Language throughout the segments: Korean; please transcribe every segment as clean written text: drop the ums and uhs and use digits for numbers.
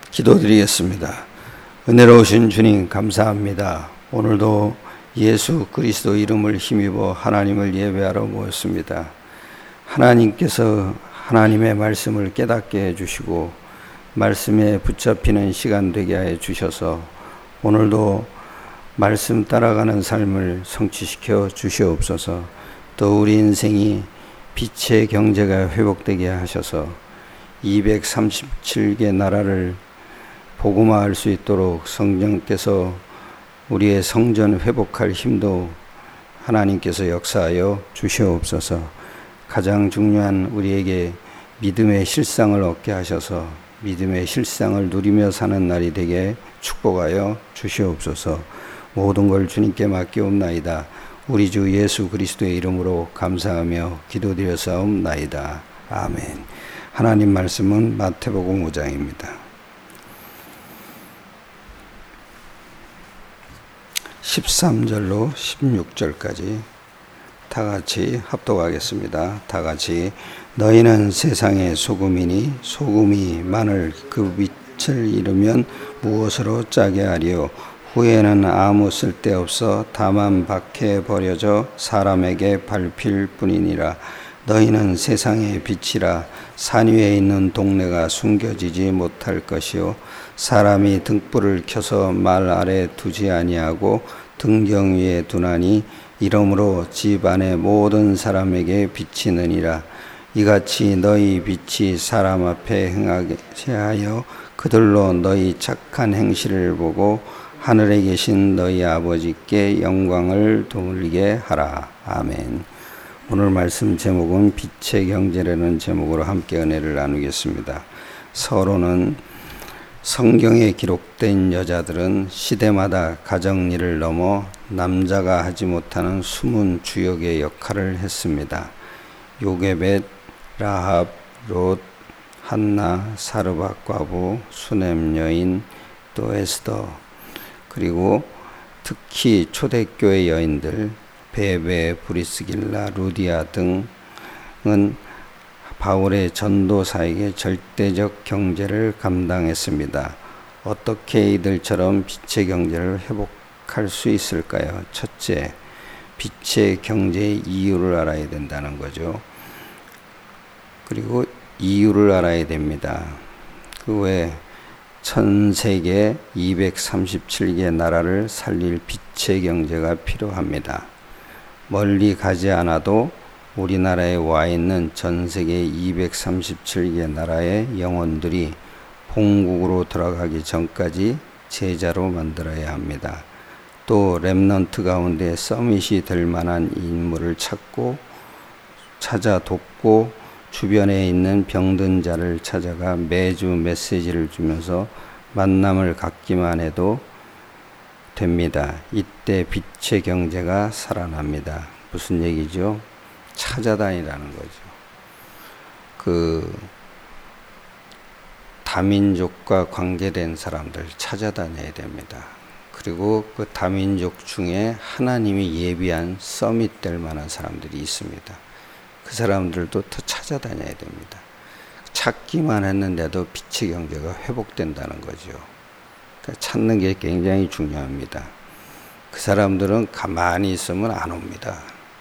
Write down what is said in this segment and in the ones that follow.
기도드리겠습니다. 은혜로우신 주님 감사합니다. 오늘도 예수 그리스도 이름을 힘입어 하나님을 예배하러 모였습니다. 하나님께서 하나님의 말씀을 깨닫게 해주시고 말씀에 붙잡히는 시간 되게 해 주셔서 오늘도 말씀 따라가는 삶을 성취시켜 주시옵소서. 또 우리 인생이 빛의 경제가 회복되게 하셔서 237개 나라를 복음화할 수 있도록 성령께서 우리의 성전 회복할 힘도 하나님께서 역사하여 주시옵소서. 가장 중요한 우리에게 믿음의 실상을 얻게 하셔서 믿음의 실상을 누리며 사는 날이 되게 축복하여 주시옵소서. 모든 걸 주님께 맡기옵나이다. 우리 주 예수 그리스도의 이름으로 감사하며 기도드렸사옵나이다. 아멘. 하나님 말씀은 마태복음 5장입니다. 13절로 16절까지 다 같이 합독하겠습니다. 다 같이. 너희는 세상의 소금이니 소금이 만일 그 빛을 잃으면 무엇으로 짜게 하리요. 후에는 아무 쓸데없어 다만 밖에 버려져 사람에게 밟힐 뿐이니라. 너희는 세상의 빛이라. 산 위에 있는 동네가 숨겨지지 못할 것이요 사람이 등불을 켜서 말 아래 두지 아니하고 등경 위에 두나니 이러므로 집 안의 모든 사람에게 비치느니라. 이같이 너희 빛이 사람 앞에 행하게 하여 그들로 너희 착한 행실을 보고 하늘에 계신 너희 아버지께 영광을 돌리게 하라. 아멘. 오늘 말씀 제목은 빛의 경제라는 제목으로 함께 은혜를 나누겠습니다. 서로는 성경에 기록된 여자들은 시대마다 가정일을 넘어 남자가 하지 못하는 숨은 주역의 역할을 했습니다. 요게벳, 라합, 롯, 한나, 사르밧 과부, 수넴 여인, 또 에스더, 그리고 특히 초대교회 여인들 베베, 브리스길라, 루디아 등은 바울의 전도사에게 절대적 경제를 감당했습니다. 어떻게 이들처럼 빛의 경제를 회복할 수 있을까요? 첫째, 빛의 경제의 이유를 알아야 된다는 거죠. 그리고 이유를 알아야 됩니다. 그 외에 전 세계 237개 나라를 살릴 빛의 경제가 필요합니다. 멀리 가지 않아도 우리나라에 와 있는 전 세계 237개 나라의 영혼들이 본국으로 돌아가기 전까지 제자로 만들어야 합니다. 또 렘넌트 가운데 서밋이 될 만한 인물을 찾아 돕고 주변에 있는 병든 자를 찾아가 매주 메시지를 주면서 만남을 갖기만 해도 됩니다. 이때 빛의 경제가 살아납니다. 무슨 얘기죠? 찾아다니라는 거죠. 그 다민족과 관계된 사람들 찾아다녀야 됩니다. 그리고 그 다민족 중에 하나님이 예비한 서밋 될 만한 사람들이 있습니다. 그 사람들도 더 찾아다녀야 됩니다. 찾기만 했는데도 빛의 경제가 회복된다는 거죠. 그러니까 찾는 게 굉장히 중요합니다. 그 사람들은 가만히 있으면 안 옵니다.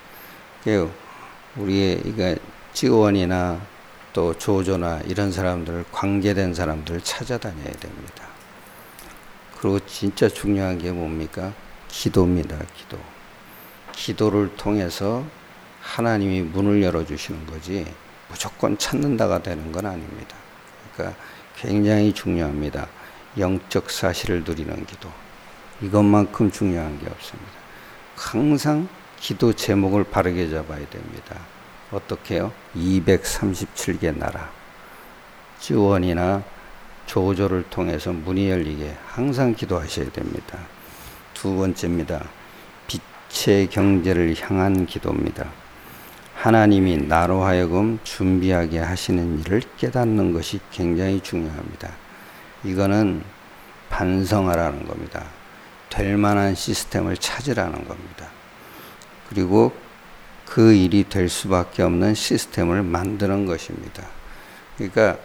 우리의 지원이나 또 조조나 이런 사람들, 관계된 사람들을 찾아다녀야 됩니다. 그리고 진짜 중요한 게 뭡니까? 기도입니다. 기도를 통해서 하나님이 문을 열어주시는 거지 무조건 찾는다가 되는 건 아닙니다. 그러니까 굉장히 중요합니다. 영적 사실을 누리는 기도. 이것만큼 중요한 게 없습니다. 항상 기도 제목을 바르게 잡아야 됩니다. 어떻게 해요? 237개 나라. 지원이나 조조를 통해서 문이 열리게 항상 기도하셔야 됩니다. 두 번째입니다. 빛의 경제를 향한 기도입니다. 하나님이 나로 하여금 준비하게 하시는 일을 깨닫는 것이 굉장히 중요합니다. 이거는 반성하라는 겁니다. 될 만한 시스템을 찾으라는 겁니다. 그리고 그 일이 될 수밖에 없는 시스템을 만드는 것입니다. 그러니까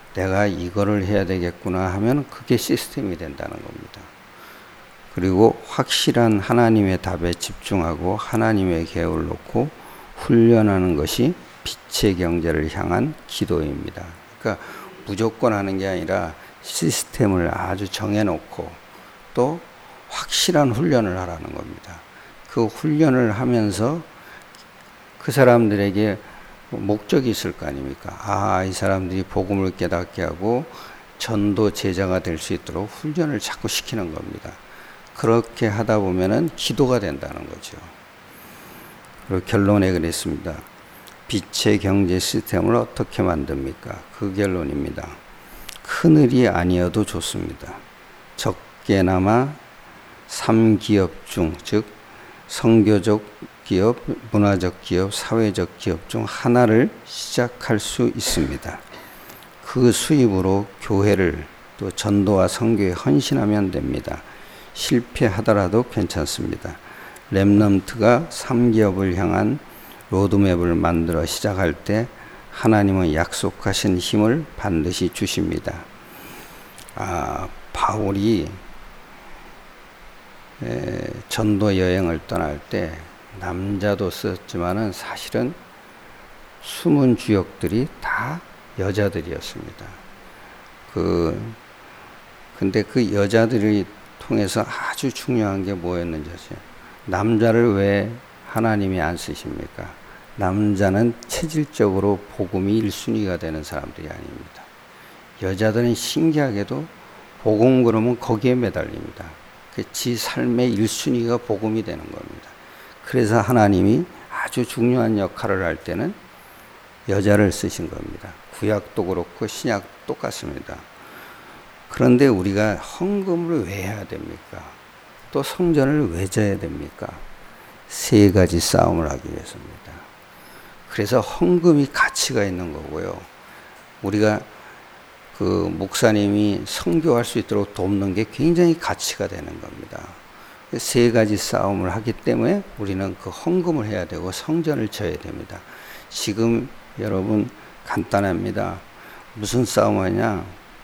내가 이거를 해야 되겠구나 하면 그게 시스템이 된다는 겁니다. 그리고 확실한 하나님의 답에 집중하고 하나님의 계획을 놓고 훈련하는 것이 빛의 경제를 향한 기도입니다. 그러니까 무조건 하는 게 아니라 시스템을 아주 정해놓고 또 확실한 훈련을 하라는 겁니다. 그 훈련을 하면서 그 사람들에게 목적이 있을 거 아닙니까? 이 사람들이 복음을 깨닫게 하고 전도 제자가 될 수 있도록 훈련을 자꾸 시키는 겁니다. 그렇게 하다 보면은 기도가 된다는 거죠. 그리고 결론에 그랬습니다. 빛의 경제 시스템을 어떻게 만듭니까? 그 결론입니다. 큰일이 아니어도 좋습니다. 적게나마 3기업 중, 즉 선교적 기업, 문화적 기업, 사회적 기업 중 하나를 시작할 수 있습니다. 그 수입으로 교회를 또 전도와 선교에 헌신하면 됩니다. 실패하더라도 괜찮습니다. 렘넌트가 3기업을 향한 로드맵을 만들어 시작할 때 하나님은 약속하신 힘을 반드시 주십니다. 바울이 전도 여행을 떠날 때 남자도 썼지만은 사실은 숨은 주역들이 다 여자들이었습니다. 근데 그 여자들이 통해서 아주 중요한 게 뭐였는지 아세요? 남자를 왜 하나님이 안 쓰십니까? 남자는 체질적으로 복음이 1순위가 되는 사람들이 아닙니다. 여자들은 신기하게도 복음 그러면 거기에 매달립니다. 지 삶의 1순위가 복음이 되는 겁니다. 그래서 하나님이 아주 중요한 역할을 할 때는 여자를 쓰신 겁니다. 구약도 그렇고 신약 똑같습니다. 그런데 우리가 헌금을 왜 해야 됩니까? 또 성전을 왜 져야 됩니까? 3가지 싸움을 하기 위해서입니다. 그래서 헌금이 가치가 있는 거고요. 우리가 그 목사님이 선교할 수 있도록 돕는 게 굉장히 가치가 되는 겁니다. 3가지 싸움을 하기 때문에 우리는 그 헌금을 해야 되고 성전을 져야 됩니다. 지금 여러분 간단합니다. 무슨 싸움하냐?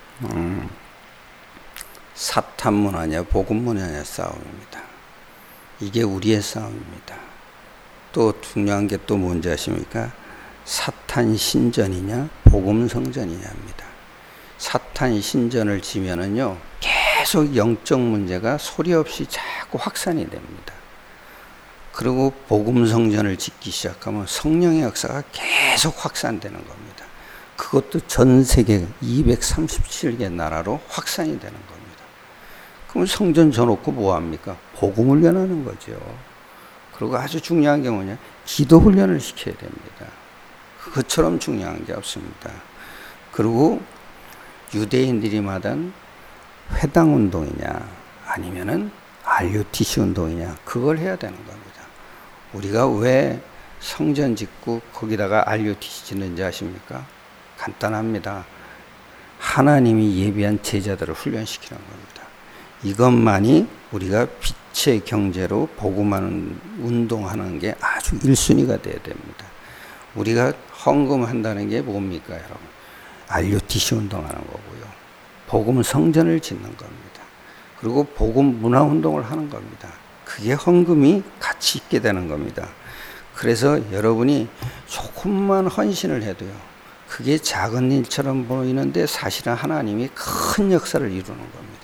사탄 문화냐 복음 문화냐 싸움입니다. 이게 우리의 싸움입니다. 또 중요한 게 또 뭔지 아십니까? 사탄 신전이냐 복음 성전이냐입니다. 사탄 신전을 지면은요 계속 영적 문제가 소리 없이 자꾸 확산이 됩니다. 그리고 복음 성전을 짓기 시작하면 성령의 역사가 계속 확산되는 겁니다. 그것도 전 세계 237개 나라로 확산이 되는 겁니다. 그럼 성전 져놓고 뭐합니까? 복음 훈련하는 거죠. 그리고 아주 중요한 게 뭐냐? 기도 훈련을 시켜야 됩니다. 그것처럼 중요한 게 없습니다. 그리고 유대인들이 말한 회당 운동이냐 아니면은 RUTC 운동이냐 그걸 해야 되는 겁니다. 우리가 왜 성전 짓고 거기다가 RUTC 짓는지 아십니까? 간단합니다. 하나님이 예비한 제자들을 훈련시키는 겁니다. 이것만이 우리가 빛의 경제로 복음하는 운동하는 게 아주 1순위가 돼야 됩니다. 우리가 헌금한다는 게 뭡니까 여러분? RUTC 운동하는 거고요. 복음 성전을 짓는 겁니다. 그리고 복음 문화 운동을 하는 겁니다. 그게 헌금이 가치 있게 되는 겁니다. 그래서 여러분이 조금만 헌신을 해도요. 그게 작은 일처럼 보이는데 사실은 하나님이 큰 역사를 이루는 겁니다.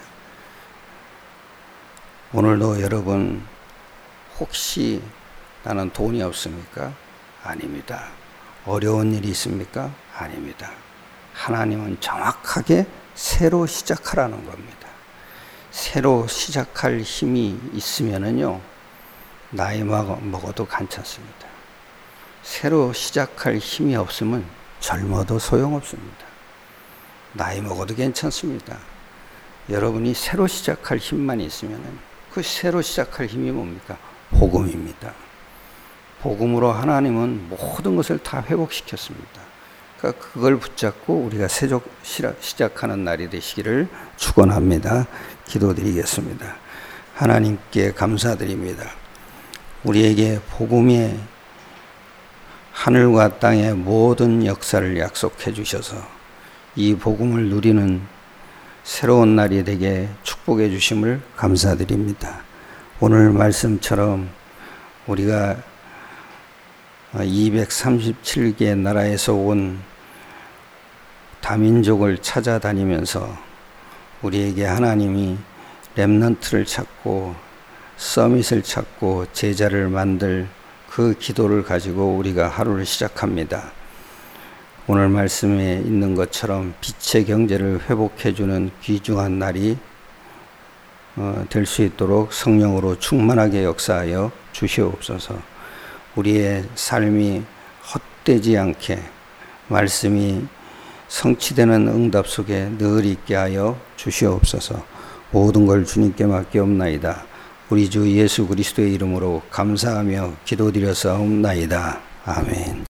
오늘도 여러분 혹시 나는 돈이 없습니까? 아닙니다. 어려운 일이 있습니까? 아닙니다. 하나님은 정확하게 새로 시작하라는 겁니다. 새로 시작할 힘이 있으면은요, 나이 먹어도 괜찮습니다. 새로 시작할 힘이 없으면 젊어도 소용없습니다. 나이 먹어도 괜찮습니다. 여러분이 새로 시작할 힘만 있으면은 그 새로 시작할 힘이 뭡니까? 복음입니다. 복음으로 하나님은 모든 것을 다 회복시켰습니다. 그러니까 그걸 붙잡고 우리가 새로 시작하는 날이 되시기를 축원합니다. 기도드리겠습니다. 하나님께 감사드립니다. 우리에게 복음의 하늘과 땅의 모든 역사를 약속해 주셔서 이 복음을 누리는 새로운 날이 되게 축복해 주심을 감사드립니다. 오늘 말씀처럼 우리가 237개 나라에서 온 다민족을 찾아다니면서 우리에게 하나님이 렘넌트를 찾고 서밋을 찾고 제자를 만들 그 기도를 가지고 우리가 하루를 시작합니다. 오늘 말씀에 있는 것처럼 빛의 경제를 회복해주는 귀중한 날이 될 수 있도록 성령으로 충만하게 역사하여 주시옵소서. 우리의 삶이 헛되지 않게 말씀이 성취되는 응답 속에 늘 있게 하여 주시옵소서. 모든 걸 주님께 맡기옵나이다. 우리 주 예수 그리스도의 이름으로 감사하며 기도드려사옵나이다. 아멘.